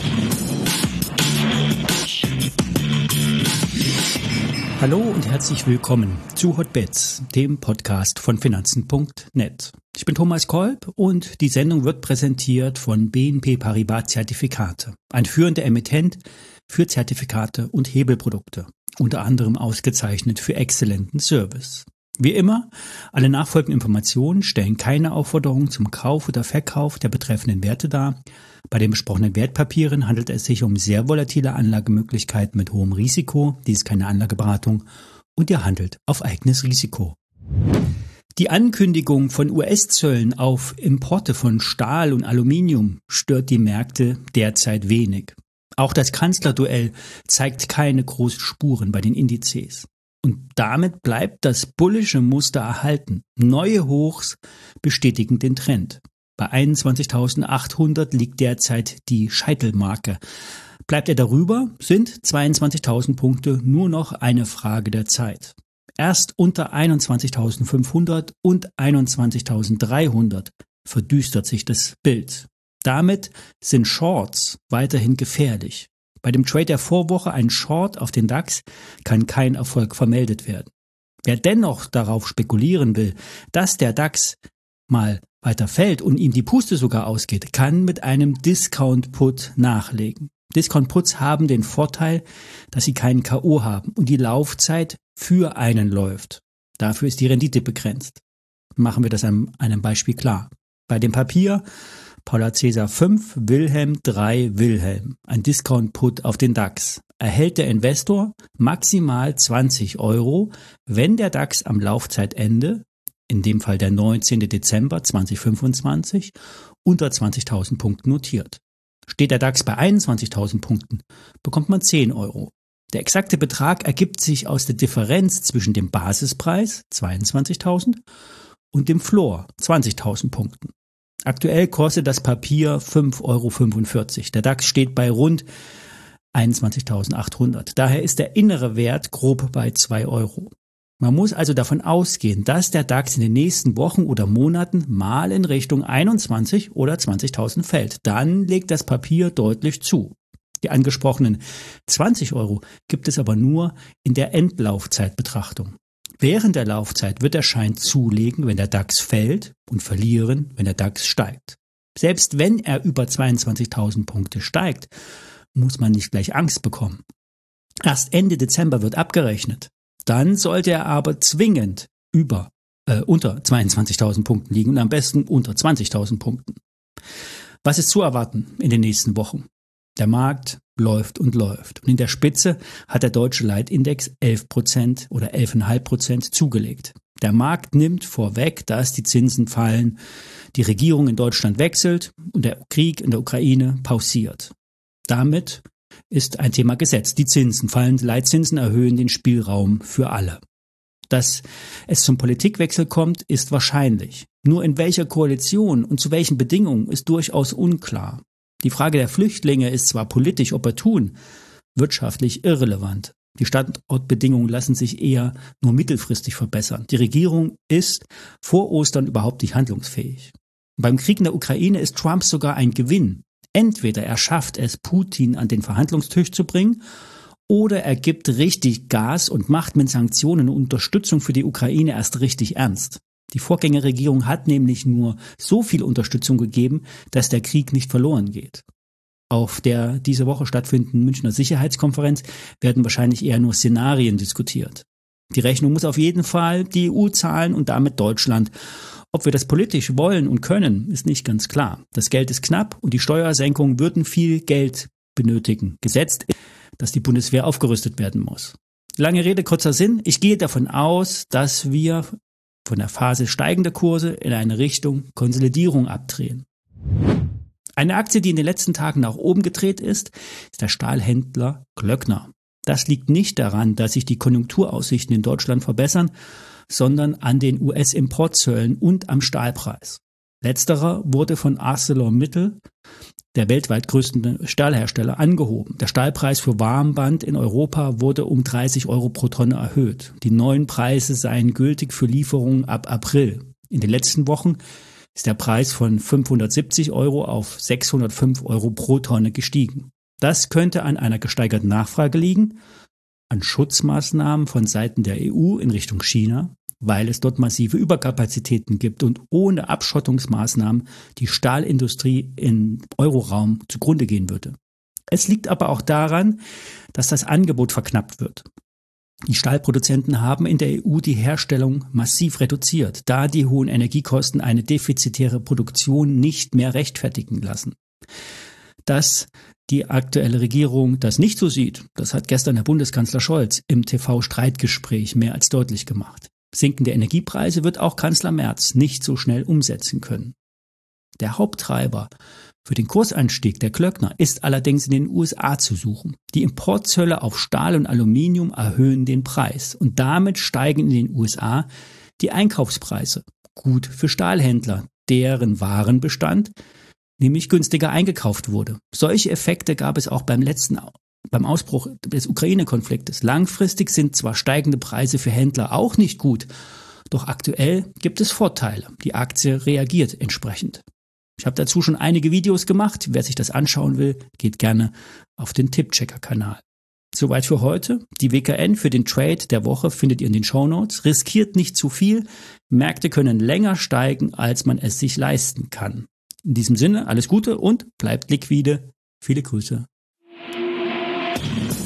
Hallo und herzlich willkommen zu Hotbets, dem Podcast von Finanzen.net. Ich bin Thomas Kolb und die Sendung wird präsentiert von BNP Paribas Zertifikate, ein führender Emittent für Zertifikate und Hebelprodukte, unter anderem ausgezeichnet für exzellenten Service. Wie immer, alle nachfolgenden Informationen stellen keine Aufforderung zum Kauf oder Verkauf der betreffenden Werte dar. Bei den besprochenen Wertpapieren handelt es sich um sehr volatile Anlagemöglichkeiten mit hohem Risiko. Dies ist keine Anlageberatung und ihr handelt auf eigenes Risiko. Die Ankündigung von US-Zöllen auf Importe von Stahl und Aluminium stört die Märkte derzeit wenig. Auch das Kanzlerduell zeigt keine großen Spuren bei den Indizes. Und damit bleibt das bullische Muster erhalten. Neue Hochs bestätigen den Trend. Bei 21.800 liegt derzeit die Scheitelmarke. Bleibt er darüber, sind 22.000 Punkte nur noch eine Frage der Zeit. Erst unter 21.500 und 21.300 verdüstert sich das Bild. Damit sind Shorts weiterhin gefährlich. Bei dem Trade der Vorwoche, ein Short auf den DAX, kann kein Erfolg vermeldet werden. Wer dennoch darauf spekulieren will, dass der DAX mal weiter fällt und ihm die Puste sogar ausgeht, kann mit einem Discount-Put nachlegen. Discount-Puts haben den Vorteil, dass sie keinen K.O. haben und die Laufzeit für einen läuft. Dafür ist die Rendite begrenzt. Machen wir das an einem Beispiel klar. Bei dem Papier Paula Cäsar 5, Wilhelm 3, Wilhelm, ein Discount-Put auf den DAX, erhält der Investor maximal 20 €, wenn der DAX am Laufzeitende, in dem Fall der 19. Dezember 2025, unter 20.000 Punkten notiert. Steht der DAX bei 21.000 Punkten, bekommt man 10 €. Der exakte Betrag ergibt sich aus der Differenz zwischen dem Basispreis, 22.000, und dem Floor, 20.000 Punkten. Aktuell kostet das Papier 5,45 €. Der DAX steht bei rund 21.800. Daher ist der innere Wert grob bei 2 €. Man muss also davon ausgehen, dass der DAX in den nächsten Wochen oder Monaten mal in Richtung 21 oder 20.000 fällt. Dann legt das Papier deutlich zu. Die angesprochenen 20 € gibt es aber nur in der Endlaufzeitbetrachtung. Während der Laufzeit wird der Schein zulegen, wenn der DAX fällt, und verlieren, wenn der DAX steigt. Selbst wenn er über 22.000 Punkte steigt, muss man nicht gleich Angst bekommen. Erst Ende Dezember wird abgerechnet. Dann sollte er aber zwingend unter 22.000 Punkten liegen und am besten unter 20.000 Punkten. Was ist zu erwarten in den nächsten Wochen? Der Markt läuft und läuft. Und in der Spitze hat der deutsche Leitindex 11% oder 11,5% zugelegt. Der Markt nimmt vorweg, dass die Zinsen fallen, die Regierung in Deutschland wechselt und der Krieg in der Ukraine pausiert. Damit ist ein Thema gesetzt. Die Zinsen fallen, Leitzinsen erhöhen den Spielraum für alle. Dass es zum Politikwechsel kommt, ist wahrscheinlich. Nur in welcher Koalition und zu welchen Bedingungen ist durchaus unklar. Die Frage der Flüchtlinge ist zwar politisch opportun, wirtschaftlich irrelevant. Die Standortbedingungen lassen sich eher nur mittelfristig verbessern. Die Regierung ist vor Ostern überhaupt nicht handlungsfähig. Beim Krieg in der Ukraine ist Trump sogar ein Gewinn. Entweder er schafft es, Putin an den Verhandlungstisch zu bringen, oder er gibt richtig Gas und macht mit Sanktionen und Unterstützung für die Ukraine erst richtig ernst. Die Vorgängerregierung hat nämlich nur so viel Unterstützung gegeben, dass der Krieg nicht verloren geht. Auf der diese Woche stattfindenden Münchner Sicherheitskonferenz werden wahrscheinlich eher nur Szenarien diskutiert. Die Rechnung muss auf jeden Fall die EU zahlen und damit Deutschland. Ob wir das politisch wollen und können, ist nicht ganz klar. Das Geld ist knapp und die Steuersenkungen würden viel Geld benötigen. Gesetzt ist, dass die Bundeswehr aufgerüstet werden muss. Lange Rede, kurzer Sinn. Ich gehe davon aus, dass wir von der Phase steigender Kurse in eine Richtung Konsolidierung abdrehen. Eine Aktie, die in den letzten Tagen nach oben gedreht ist der Stahlhändler Klöckner. Das liegt nicht daran, dass sich die Konjunkturaussichten in Deutschland verbessern, sondern an den US-Importzöllen und am Stahlpreis. Letzterer wurde von ArcelorMittal, der weltweit größten Stahlhersteller, angehoben. Der Stahlpreis für Warmband in Europa wurde um 30 € pro Tonne erhöht. Die neuen Preise seien gültig für Lieferungen ab April. In den letzten Wochen ist der Preis von 570 € auf 605 € pro Tonne gestiegen. Das könnte an einer gesteigerten Nachfrage liegen, an Schutzmaßnahmen von Seiten der EU in Richtung China, weil es dort massive Überkapazitäten gibt und ohne Abschottungsmaßnahmen die Stahlindustrie im Euroraum zugrunde gehen würde. Es liegt aber auch daran, dass das Angebot verknappt wird. Die Stahlproduzenten haben in der EU die Herstellung massiv reduziert, da die hohen Energiekosten eine defizitäre Produktion nicht mehr rechtfertigen lassen. Dass die aktuelle Regierung das nicht so sieht, das hat gestern Herr Bundeskanzler Scholz im TV-Streitgespräch mehr als deutlich gemacht. Sinkende Energiepreise wird auch Kanzler Merz nicht so schnell umsetzen können. Der Haupttreiber für den Kursanstieg der Klöckner ist allerdings in den USA zu suchen. Die Importzölle auf Stahl und Aluminium erhöhen den Preis und damit steigen in den USA die Einkaufspreise. Gut für Stahlhändler, deren Warenbestand nämlich günstiger eingekauft wurde. Solche Effekte gab es auch beim Ausbruch des Ukraine-Konfliktes. Langfristig sind zwar steigende Preise für Händler auch nicht gut, doch aktuell gibt es Vorteile. Die Aktie reagiert entsprechend. Ich habe dazu schon einige Videos gemacht. Wer sich das anschauen will, geht gerne auf den Tippchecker-Kanal. Soweit für heute. Die WKN für den Trade der Woche findet ihr in den Shownotes. Riskiert nicht zu viel. Märkte können länger steigen, als man es sich leisten kann. In diesem Sinne, alles Gute und bleibt liquide. Viele Grüße.